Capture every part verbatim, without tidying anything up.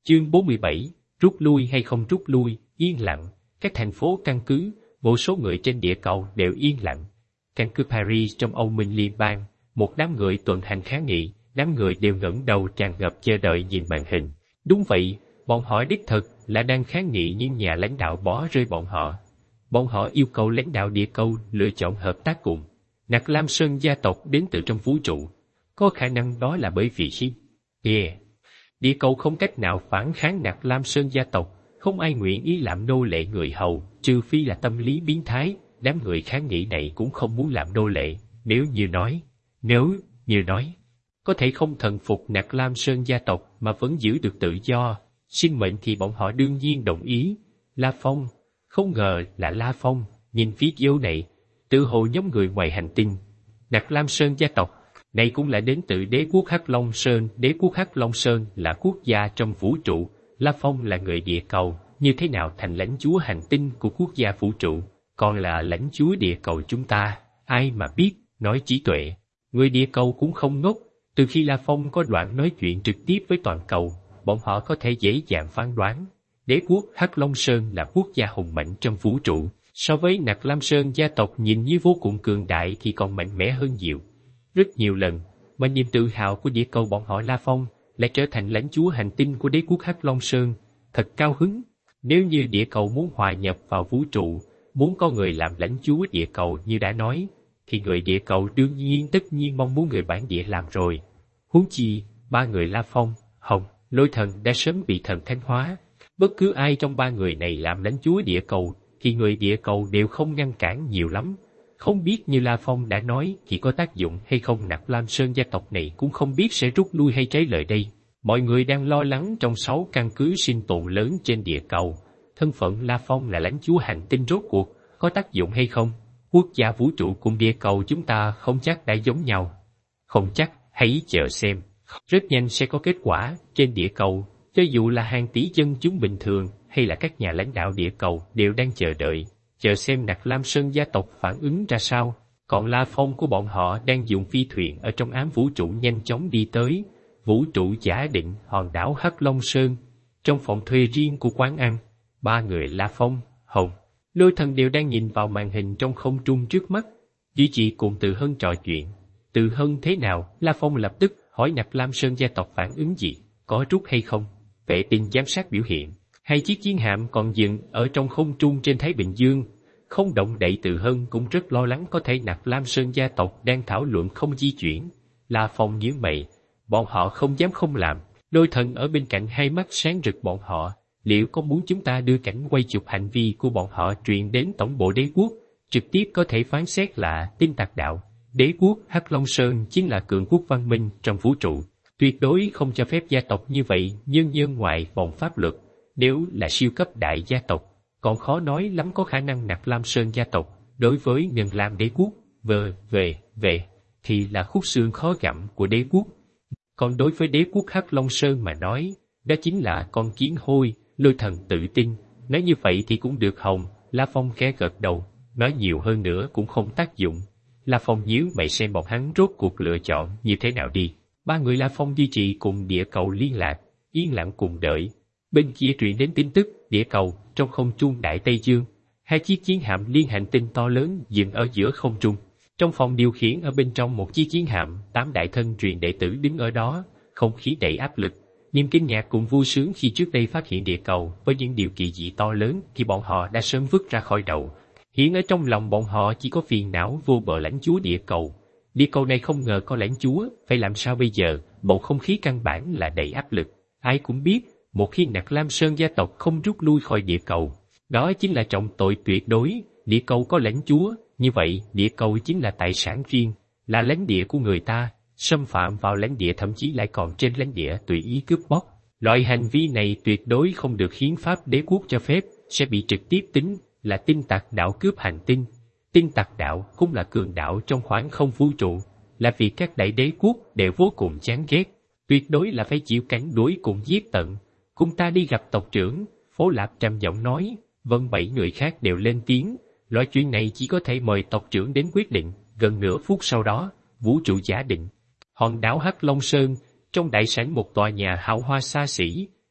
Chương bốn mươi bảy, rút lui hay không rút lui, yên lặng, các thành phố căn cứ, vô số người trên địa cầu đều yên lặng. Căn cứ Paris trong Âu Minh Liên bang, một đám người tuần hành kháng nghị, đám người đều ngẩng đầu tràn ngập chờ đợi nhìn màn hình. Đúng vậy, bọn họ đích thực là đang kháng nghị nhưng nhà lãnh đạo bỏ rơi bọn họ. Bọn họ yêu cầu lãnh đạo địa cầu lựa chọn hợp tác cùng Nặc Lam Sơn gia tộc đến từ trong vũ trụ. Có khả năng đó là bởi vì ship. Yeah. Địa cầu không cách nào phản kháng Nặc Lam Sơn gia tộc, không ai nguyện ý làm nô lệ người hầu, trừ phi là tâm lý biến thái. Đám người kháng nghị này cũng không muốn làm nô lệ. Nếu như nói, nếu như nói, có thể không thần phục Nặc Lam Sơn gia tộc mà vẫn giữ được tự do, sinh mệnh thì bọn họ đương nhiên đồng ý. La Phong, không ngờ là La Phong, nhìn video này, tự hồ giống người ngoài hành tinh. Nặc Lam Sơn gia tộc, này cũng là đến từ đế quốc Hắc Long Sơn, đế quốc Hắc Long Sơn là quốc gia trong vũ trụ, La Phong là người địa cầu, như thế nào thành lãnh chúa hành tinh của quốc gia vũ trụ, còn là lãnh chúa địa cầu chúng ta, ai mà biết, nói trí tuệ. Người địa cầu cũng không ngốc, từ khi La Phong có đoạn nói chuyện trực tiếp với toàn cầu, bọn họ có thể dễ dàng phán đoán. Đế quốc Hắc Long Sơn là quốc gia hùng mạnh trong vũ trụ, so với Nặc Lam Sơn gia tộc nhìn như vô cùng cường đại thì còn mạnh mẽ hơn nhiều. Rất nhiều lần, mà niềm tự hào của địa cầu bọn họ La Phong lại trở thành lãnh chúa hành tinh của đế quốc Hắc Long Sơn, thật cao hứng. Nếu như địa cầu muốn hòa nhập vào vũ trụ, muốn có người làm lãnh chúa địa cầu như đã nói, thì người địa cầu đương nhiên tất nhiên mong muốn người bản địa làm rồi. Huống chi, ba người La Phong, Hồng, Lôi Thần đã sớm bị thần thánh hóa. Bất cứ ai trong ba người này làm lãnh chúa địa cầu, thì người địa cầu đều không ngăn cản nhiều lắm. Không biết như La Phong đã nói chỉ có tác dụng hay không, Nặc Lam Sơn gia tộc này cũng không biết sẽ rút lui hay trái lời đây. Mọi người đang lo lắng trong sáu căn cứ sinh tồn lớn trên địa cầu. Thân phận La Phong là lãnh chúa hành tinh rốt cuộc, có tác dụng hay không? Quốc gia vũ trụ cùng địa cầu chúng ta không chắc đã giống nhau. Không chắc, hãy chờ xem. Rất nhanh sẽ có kết quả. Trên địa cầu, cho dù là hàng tỷ dân chúng bình thường hay là các nhà lãnh đạo địa cầu đều đang chờ đợi, chờ xem Nặc Lam Sơn gia tộc phản ứng ra sao. Còn La Phong của bọn họ đang dùng phi thuyền ở trong ám vũ trụ nhanh chóng đi tới vũ trụ giả định hòn đảo Hắc Long Sơn, trong phòng thuê riêng của quán ăn. Ba người La Phong, Hồng, Lôi Thần đều đang nhìn vào màn hình trong không trung trước mắt. Duy Trì cùng Từ Hân trò chuyện. Từ Hân thế nào? La Phong lập tức hỏi Nặc Lam Sơn gia tộc phản ứng gì, có rút hay không. Vệ tinh giám sát biểu hiện hai chiếc chiến hạm còn dừng ở trong không trung trên Thái Bình Dương, không động đậy. Từ Hân cũng rất lo lắng có thể Nặc Lam Sơn gia tộc đang thảo luận không di chuyển. La Phong nhíu mày, bọn họ không dám không làm. Lôi Thần ở bên cạnh hai mắt sáng rực, bọn họ liệu có muốn chúng ta đưa cảnh quay chụp hành vi của bọn họ truyền đến tổng bộ đế quốc, trực tiếp có thể phán xét là tin tặc đạo. Đế quốc Hắc Long Sơn chính là cường quốc văn minh trong vũ trụ, tuyệt đối không cho phép gia tộc như vậy nhân nhân ngoại vòng pháp luật. Nếu là siêu cấp đại gia tộc, còn khó nói lắm có khả năng Nặc Lam Sơn gia tộc đối với Ngân Lam đế quốc vờ về về thì là khúc xương khó gặm của đế quốc. Còn đối với đế quốc Hắc Long Sơn mà nói, đó chính là con kiến hôi. Lôi Thần tự tin, nói như vậy thì cũng được. Hồng, La Phong khẽ gật đầu, nói nhiều hơn nữa cũng không tác dụng. La Phong nhíu mày xem bọn hắn rốt cuộc lựa chọn như thế nào đi. Ba người La Phong duy trì cùng địa cầu liên lạc, yên lặng cùng đợi. Bên kia truyền đến tin tức, địa cầu, trong không trung Đại Tây Dương, hai chiếc chiến hạm liên hành tinh to lớn dừng ở giữa không trung. Trong phòng điều khiển ở bên trong một chiếc chiến hạm, tám đại thân truyền đệ tử đứng ở đó, không khí đầy áp lực. Niềm kinh ngạc cùng vui sướng khi trước đây phát hiện địa cầu với những điều kỳ dị to lớn thì bọn họ đã sớm vứt ra khỏi đầu. Hiện ở trong lòng bọn họ chỉ có phiền não vô bờ lãnh chúa địa cầu. Địa cầu này không ngờ có lãnh chúa, phải làm sao bây giờ? Bầu không khí căn bản là đầy áp lực. Ai cũng biết, một khi Nặc Lam Sơn gia tộc không rút lui khỏi địa cầu, đó chính là trọng tội tuyệt đối. Địa cầu có lãnh chúa, như vậy địa cầu chính là tài sản riêng, là lãnh địa của người ta. Xâm phạm vào lãnh địa thậm chí lại còn trên lãnh địa tùy ý cướp bóc. Loại hành vi này tuyệt đối không được hiến pháp đế quốc cho phép, sẽ bị trực tiếp tính là tin tặc đạo cướp hành tinh. Tin tặc đạo cũng là cường đạo trong khoảng không vũ trụ, là vì các đại đế quốc đều vô cùng chán ghét, tuyệt đối là phải chịu cảnh đuổi cùng giết tận. Cùng ta đi gặp tộc trưởng, Phố Lạp trầm giọng nói. Vân bảy người khác đều lên tiếng, loại chuyện này chỉ có thể mời tộc trưởng đến quyết định. Gần nửa phút sau đó, vũ trụ giả định hòn đảo Hắc Long Sơn, trong đại sảnh một tòa nhà hào hoa xa xỉ,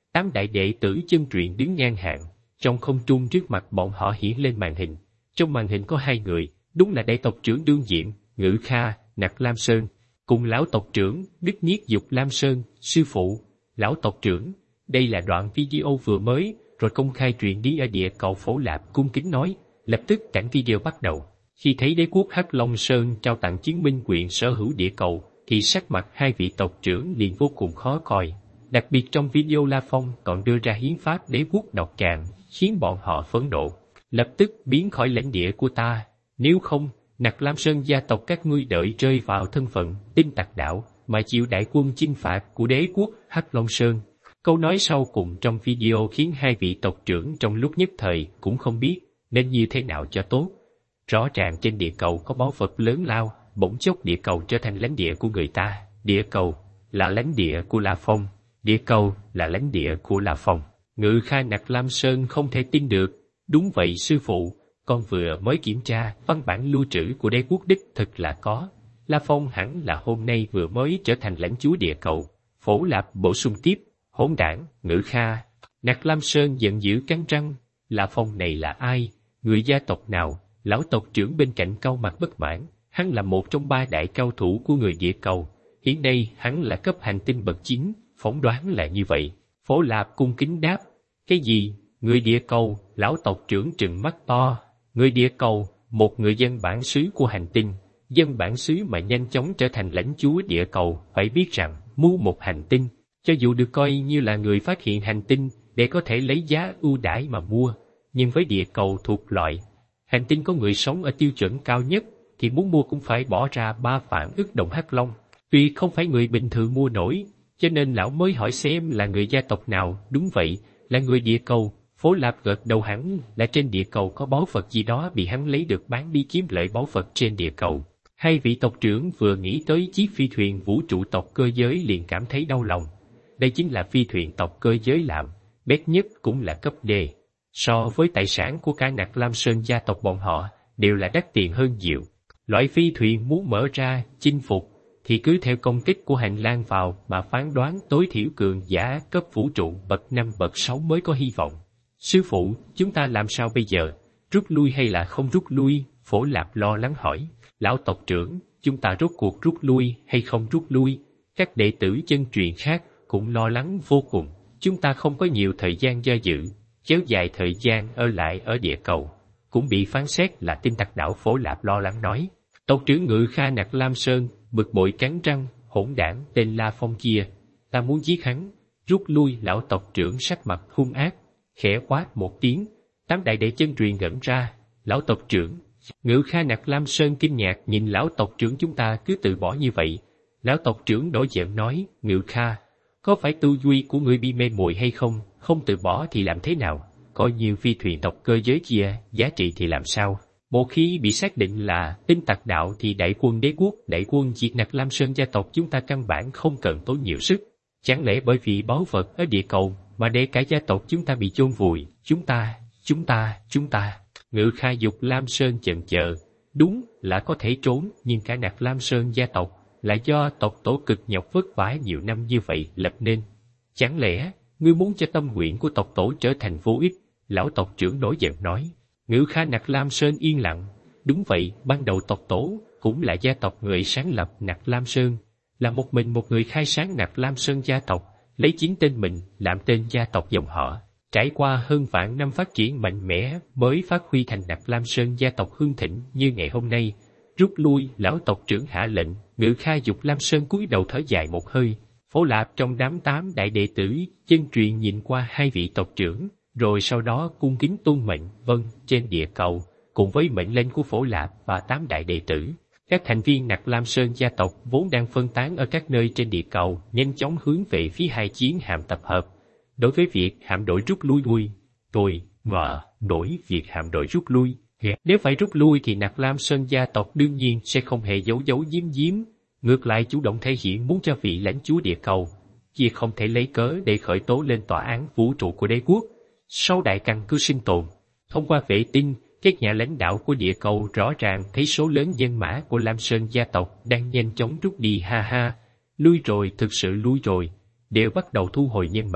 Tám đại đệ tử chân truyền đứng ngang hàng, trong không trung trước mặt bọn họ hiển lên màn hình. Trong màn hình có hai người, đúng là đại tộc trưởng đương nhiệm, Ngự Kha, Nặc Lam Sơn, cùng lão tộc trưởng, Đức Nhiết Dục Lam Sơn, sư phụ, lão tộc trưởng. Đây là đoạn video vừa mới, rồi công khai truyền đi ở địa cầu Phổ Lạp cung kính nói. Lập tức cảnh video bắt đầu. Khi thấy đế quốc Hắc Long Sơn trao tặng chứng minh quyền sở hữu địa cầu, thì sắc mặt hai vị tộc trưởng liền vô cùng khó coi. Đặc biệt trong video La Phong còn đưa ra hiến pháp đế quốc độc tràng, khiến bọn họ phẫn nộ. Lập tức biến khỏi lãnh địa của ta, nếu không, Nặc Lam Sơn gia tộc các ngươi đợi rơi vào thân phận Tinh Tặc Đảo mà chịu đại quân chinh phạt của đế quốc Hắc Long Sơn. Câu nói sau cùng trong video khiến hai vị tộc trưởng trong lúc nhất thời cũng không biết nên như thế nào cho tốt. Rõ ràng trên địa cầu có báu vật lớn lao, bỗng chốc địa cầu trở thành lãnh địa của người ta. Địa cầu là lãnh địa của La Phong, địa cầu là lãnh địa của La Phong. Ngự Kha Nặc Lam Sơn không thể tin được. Đúng vậy sư phụ, con vừa mới kiểm tra, văn bản lưu trữ của đế quốc đích thực là có. La Phong hẳn là hôm nay vừa mới trở thành lãnh chúa địa cầu. Phổ Lạp bổ sung tiếp, hỗn đảng, Ngự Kha. Nặc Lam Sơn giận dữ cắn răng, La Phong này là ai, người gia tộc nào? Lão tộc trưởng bên cạnh cau mặt bất mãn, hắn là một trong ba đại cao thủ của người địa cầu. Hiện nay hắn là cấp hành tinh bậc chín, phỏng đoán là như vậy. Phổ Lạp cung kính đáp, cái gì? Người địa cầu? Lão tộc trưởng trừng mắt to. Người địa cầu, một người dân bản xứ của hành tinh, dân bản xứ mà nhanh chóng trở thành lãnh chúa địa cầu, phải biết rằng mua một hành tinh, cho dù được coi như là người phát hiện hành tinh để có thể lấy giá ưu đãi mà mua, nhưng với địa cầu thuộc loại hành tinh có người sống ở tiêu chuẩn cao nhất, thì muốn mua cũng phải bỏ ra ba vạn ức đồng hắc long. Tuy không phải người bình thường mua nổi, cho nên lão mới hỏi xem là người gia tộc nào. Đúng vậy, là người địa cầu. Phổ Lạp gật đầu, hẳn là trên địa cầu có báu vật gì đó bị hắn lấy được bán đi kiếm lợi báu vật trên địa cầu. Hai vị tộc trưởng vừa nghĩ tới chiếc phi thuyền vũ trụ tộc cơ giới liền cảm thấy đau lòng. Đây chính là phi thuyền tộc cơ giới làm, bét nhất cũng là cấp D. So với tài sản của cả Nặc Lam Sơn gia tộc bọn họ, đều là đắt tiền hơn nhiều. Loại phi thuyền muốn mở ra, chinh phục, thì cứ theo công kích của hành lang vào mà phán đoán tối thiểu cường giả cấp vũ trụ bậc năm bậc sáu mới có hy vọng. Sư phụ, chúng ta làm sao bây giờ? Rút lui hay là không rút lui? Phổ Lạp lo lắng hỏi. Lão tộc trưởng, chúng ta rốt cuộc rút lui hay không rút lui? Các đệ tử chân truyền khác cũng lo lắng vô cùng. Chúng ta không có nhiều thời gian do dự, kéo dài thời gian ở lại ở địa cầu cũng bị phán xét là Tinh Tặc Đảo. Phổ Lạp lo lắng nói. Tộc trưởng Ngự Kha Nặc Lam Sơn bực bội cắn răng, hỗn đảng tên La Phong kia, ta muốn giết hắn. Rút lui. Lão tộc trưởng sắc mặt hung ác, khẽ quát một tiếng. Tám đại đệ chân truyền ngẩn ra. Lão tộc trưởng. Ngự Kha Nặc Lam Sơn kinh ngạc nhìn lão tộc trưởng, chúng ta cứ từ bỏ như vậy? Lão tộc trưởng nổi giận nói, Ngự Kha, có phải tư duy của ngươi bị mê muội hay không? Không từ bỏ thì làm thế nào? Coi như phi thuyền tộc cơ giới kia giá trị thì làm sao? Một khi bị xác định là Tinh Tặc Đạo thì đại quân đế quốc, đại quân diệt Nặc Lam Sơn gia tộc chúng ta căn bản không cần tốn nhiều sức. Chẳng lẽ bởi vì báu vật ở địa cầu mà để cả gia tộc chúng ta bị chôn vùi? Chúng ta, chúng ta, chúng ta. Ngự Kha Dục Lam Sơn chần chờ. Đúng là có thể trốn, nhưng cả Nặc Lam Sơn gia tộc là do tộc tổ cực nhọc vất vả nhiều năm như vậy lập nên. Chẳng lẽ ngươi muốn cho tâm nguyện của tộc tổ trở thành vô ích? Lão tộc trưởng nổi giận nói. Ngự Kha Nặc Lam Sơn yên lặng. Đúng vậy, ban đầu tộc tổ cũng là gia tộc người sáng lập Nặc Lam Sơn, là một mình một người khai sáng Nặc Lam Sơn gia tộc, lấy chính tên mình làm tên gia tộc dòng họ. Trải qua hơn vạn năm phát triển mạnh mẽ mới phát huy thành Nặc Lam Sơn gia tộc hưng thịnh như ngày hôm nay. Rút lui. Lão tộc trưởng hạ lệnh. Ngự Kha Dục Lam Sơn cúi đầu thở dài một hơi. Phổ Lạp trong đám tám đại đệ tử chân truyền nhìn qua hai vị tộc trưởng, rồi sau đó cung kính tuân mệnh. Vâng. Trên địa cầu, cùng với mệnh lệnh của Phổ Lạp và tám đại đệ tử, các thành viên Nặc Lam Sơn gia tộc vốn đang phân tán ở các nơi trên địa cầu nhanh chóng hướng về phía hai chiến hạm tập hợp. Đối với việc hạm đội rút lui lui, tôi ngờ đổi việc hạm đội rút lui. Nếu phải rút lui thì Nặc Lam Sơn gia tộc đương nhiên sẽ không hề giấu giấu giếm giếm, ngược lại chủ động thể hiện muốn cho vị lãnh chúa địa cầu kia không thể lấy cớ để khởi tố lên tòa án vũ trụ của đế quốc. Sau đại căn cứ sinh tồn, thông qua vệ tinh, các nhà lãnh đạo của địa cầu rõ ràng thấy số lớn nhân mã của Lam Sơn gia tộc đang nhanh chóng rút đi. Ha ha, lui rồi, thực sự lui rồi, đều bắt đầu thu hồi nhân mã.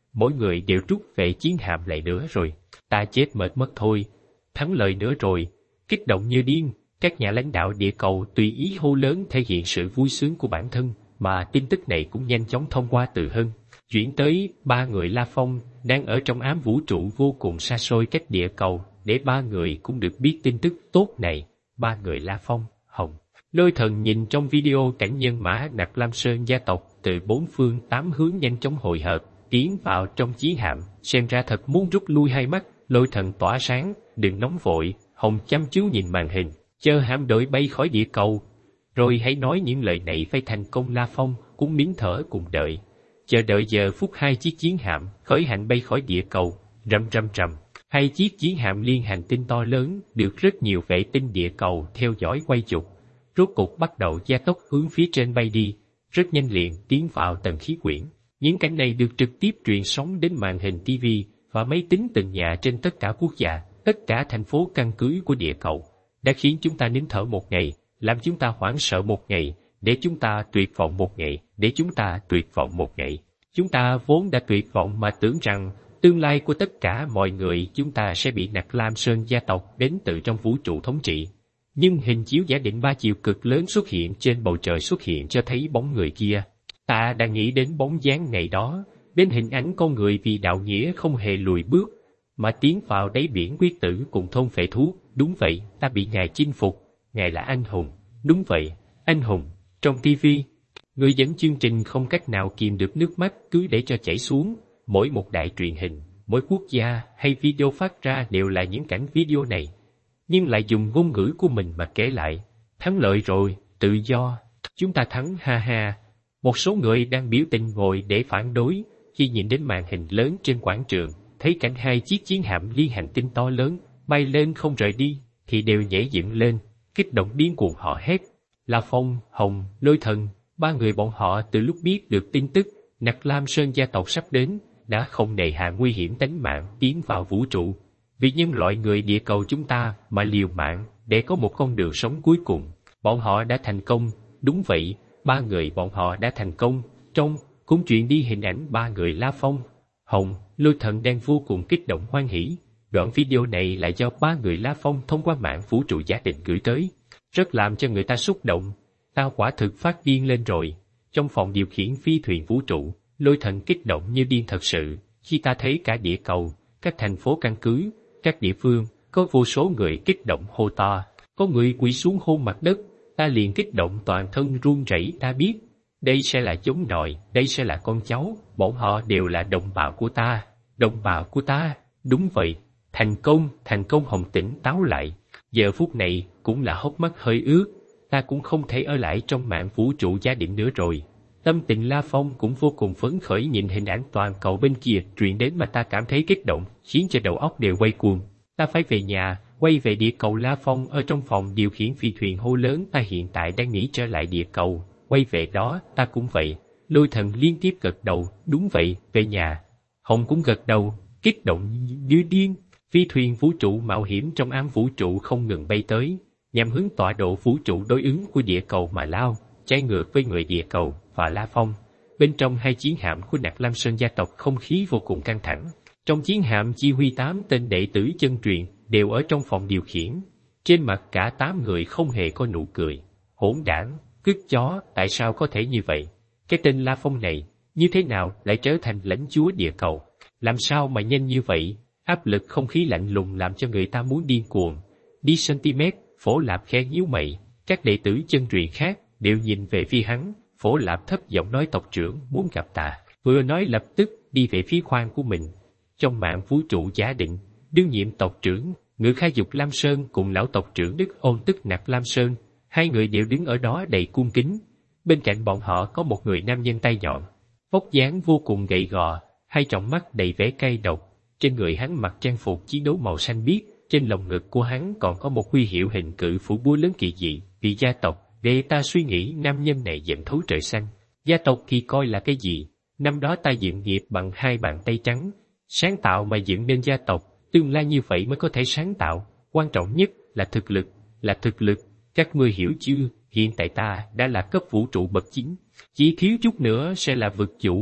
mỗi người đều rút về chiến hạm lại nữa rồi. Ta chết mệt mất thôi. Thắng lợi nữa rồi. Kích động như điên, các nhà lãnh đạo địa cầu tùy ý hô lớn thể hiện sự vui sướng của bản thân, mà tin tức này cũng nhanh chóng thông qua từ Hân, chuyển tới ba người La Phong đang ở trong ám vũ trụ vô cùng xa xôi cách địa cầu, để ba người cũng được biết tin tức tốt này. Ba người La Phong, Hồng, Lôi Thần nhìn trong video cảnh nhân mã Nặc Lam Sơn gia tộc từ bốn phương tám hướng nhanh chóng hội hợp, tiến vào trong chiến hạm, xem ra thật muốn rút lui. Hai mắt Lôi Thần tỏa sáng, đừng nóng vội, Hồng chăm chú nhìn màn hình, chờ hạm đội bay khỏi địa cầu, rồi hãy nói những lời này phải thành công. La Phong cũng nín thở cùng đợi, chờ đợi giờ phút hai chiếc chiến hạm khởi hành bay khỏi địa cầu. Rầm rầm rầm, hai chiếc chiến hạm liên hành tinh to lớn được rất nhiều vệ tinh địa cầu theo dõi quay chụp, rốt cục bắt đầu gia tốc hướng phía trên bay đi, rất nhanh liền tiến vào tầng khí quyển. Những cảnh này được trực tiếp truyền sóng đến màn hình ti vi và máy tính từng nhà trên tất cả quốc gia, tất cả thành phố căn cứ của địa cầu, đã khiến chúng ta nín thở một ngày, làm chúng ta hoảng sợ một ngày, để chúng ta tuyệt vọng một ngày, để chúng ta tuyệt vọng một ngày. Chúng ta vốn đã tuyệt vọng mà tưởng rằng tương lai của tất cả mọi người chúng ta sẽ bị Nặc Lam Sơn gia tộc đến từ trong vũ trụ thống trị. Nhưng hình chiếu giả định ba chiều cực lớn xuất hiện trên bầu trời xuất hiện cho thấy bóng người kia. Ta đã nghĩ đến bóng dáng ngày đó, đến hình ảnh con người vì đạo nghĩa không hề lùi bước, mà tiến vào đáy biển quyết tử cùng thôn phệ thú. Đúng vậy, ta bị Ngài chinh phục, Ngài là anh hùng. Đúng vậy, anh hùng. Trong ti vi, người dẫn chương trình không cách nào kìm được nước mắt cứ để cho chảy xuống. Mỗi một đài truyền hình, mỗi quốc gia hay video phát ra đều là những cảnh video này, nhưng lại dùng ngôn ngữ của mình mà kể lại. Thắng lợi rồi, tự do, chúng ta thắng, ha ha. Một số người đang biểu tình ngồi để phản đối, khi nhìn đến màn hình lớn trên quảng trường, thấy cảnh hai chiếc chiến hạm liên hành tinh to lớn bay lên không rời đi, thì đều nhảy dựng lên, kích động điên cuồng họ hét. La Phong, Hồng, Lôi Thần, ba người bọn họ từ lúc biết được tin tức Nặc Lam Sơn gia tộc sắp đến, đã không nề hà nguy hiểm tính mạng tiến vào vũ trụ, vì nhân loại người địa cầu chúng ta mà liều mạng để có một con đường sống cuối cùng. Bọn họ đã thành công. Đúng vậy, ba người bọn họ đã thành công. Trong cũng truyền đi hình ảnh ba người La Phong, Hồng, Lôi Thần đang vô cùng kích động hoan hỉ. Đoạn video này là do ba người La Phong thông qua mạng vũ trụ giả định gửi tới, rất làm cho người ta xúc động. Ta quả thực phát điên lên rồi. Trong phòng điều khiển phi thuyền vũ trụ, Lôi Thần kích động như điên thật sự, khi ta thấy cả địa cầu, các thành phố căn cứ, các địa phương, có vô số người kích động hô to, có người quỳ xuống hôn mặt đất, ta liền kích động toàn thân run rẩy. Ta biết, đây sẽ là giống nòi, đây sẽ là con cháu, bọn họ đều là đồng bào của ta, đồng bào của ta. Đúng vậy, thành công, thành công. Hồng tỉnh táo lại, giờ phút này cũng là hốc mắt hơi ướt, ta cũng không thể ở lại trong mạng vũ trụ gia định nữa rồi. Tâm tình La Phong cũng vô cùng phấn khởi, nhìn hình ảnh toàn cầu bên kia truyền đến mà ta cảm thấy kích động, khiến cho đầu óc đều quay cuồng. Ta phải về nhà, quay về địa cầu. La Phong ở trong phòng điều khiển phi thuyền hô lớn, ta hiện tại đang nghĩ trở lại địa cầu, quay về đó. Ta cũng vậy. Lôi Thần liên tiếp gật đầu, đúng vậy, về nhà. Hồng cũng gật đầu, kích động như điên. Phi thuyền vũ trụ mạo hiểm trong ám vũ trụ không ngừng bay tới, nhằm hướng tọa độ vũ trụ đối ứng của địa cầu mà lao, trái ngược với người địa cầu và La Phong. Bên trong hai chiến hạm của Nặc Lam Sơn gia tộc không khí vô cùng căng thẳng. Trong chiến hạm chỉ huy tám tên đệ tử chân truyền đều ở trong phòng điều khiển. Trên mặt cả tám người không hề có nụ cười. Hỗn đản, cứt chó, tại sao có thể như vậy? Cái tên La Phong này, như thế nào lại trở thành lãnh chúa địa cầu? Làm sao mà nhanh như vậy? Áp lực không khí lạnh lùng làm cho người ta muốn điên cuồng. Đi centimet, Phổ Lạp khẽ nhíu mày. Các đệ tử chân truyền khác đều nhìn về phía hắn. Phổ Lạp thấp giọng nói, tộc trưởng muốn gặp ta. Vừa nói lập tức đi về phía khoang của mình. Trong mạng vũ trụ giả định, đương nhiệm tộc trưởng Ngự Khai Dục Lam Sơn cùng lão tộc trưởng Đức Ôn tức Nặc Lam Sơn, hai người đều đứng ở đó đầy cung kính. Bên cạnh bọn họ có một người nam nhân tay nhọn, vóc dáng vô cùng gầy gò, hai tròng mắt đầy vẻ cay độc. Trên người hắn mặc trang phục chiến đấu màu xanh biếc, trên lồng ngực của hắn còn có một huy hiệu hình cự phủ búa lớn kỳ dị. Vì gia tộc, để ta suy nghĩ nam nhân này dậm thấu trời xanh. Gia tộc thì coi là cái gì? Năm đó ta dựng nghiệp bằng hai bàn tay trắng, sáng tạo mà dựng nên gia tộc. Tương lai như vậy mới có thể sáng tạo. Quan trọng nhất là thực lực, là thực lực. Các ngươi hiểu chưa? Hiện tại ta đã là cấp vũ trụ bậc chín, chỉ thiếu chút nữa sẽ là vực chủ.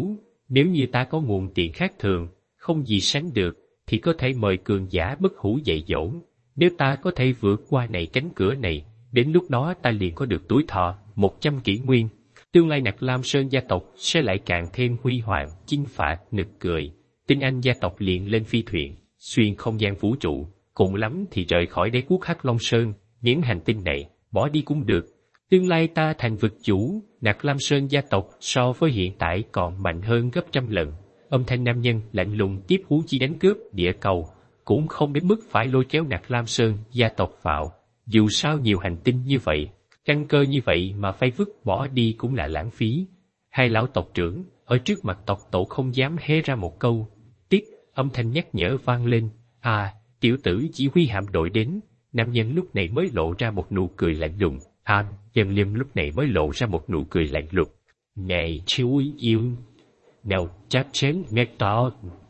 Nếu như ta có nguồn tiền khác thường, không gì sánh được, thì có thể mời cường giả bất hủ dạy dỗ. Nếu ta có thể vượt qua này cánh cửa này, đến lúc đó ta liền có được tuổi thọ một trăm kỷ nguyên. Tương lai Nặc Lam Sơn gia tộc sẽ lại càng thêm huy hoàng, chinh phạt, nực cười. Tinh Anh gia tộc liền lên phi thuyền, xuyên không gian vũ trụ, cùng lắm thì rời khỏi đế quốc Hắc Long Sơn, những hành tinh này, bỏ đi cũng được. Tương lai ta thành vực chủ, Nặc Lam Sơn gia tộc so với hiện tại còn mạnh hơn gấp trăm lần. Âm thanh nam nhân lạnh lùng tiếp huống chi đánh cướp địa cầu, cũng không đến mức phải lôi kéo Nặc Lam Sơn gia tộc vào. Dù sao nhiều hành tinh như vậy, căn cơ như vậy mà phải vứt bỏ đi cũng là lãng phí. Hai lão tộc trưởng ở trước mặt tộc tổ không dám hé ra một câu. Tiếc, âm thanh nhắc nhở vang lên. À, tiểu tử chỉ huy hạm đội đến. Nam nhân lúc này mới lộ ra một nụ cười lạnh lùng. À, Dần Liêm lúc này mới lộ ra một nụ cười lạnh lùng. Này chú yêu, nào chắc chắn nghe to.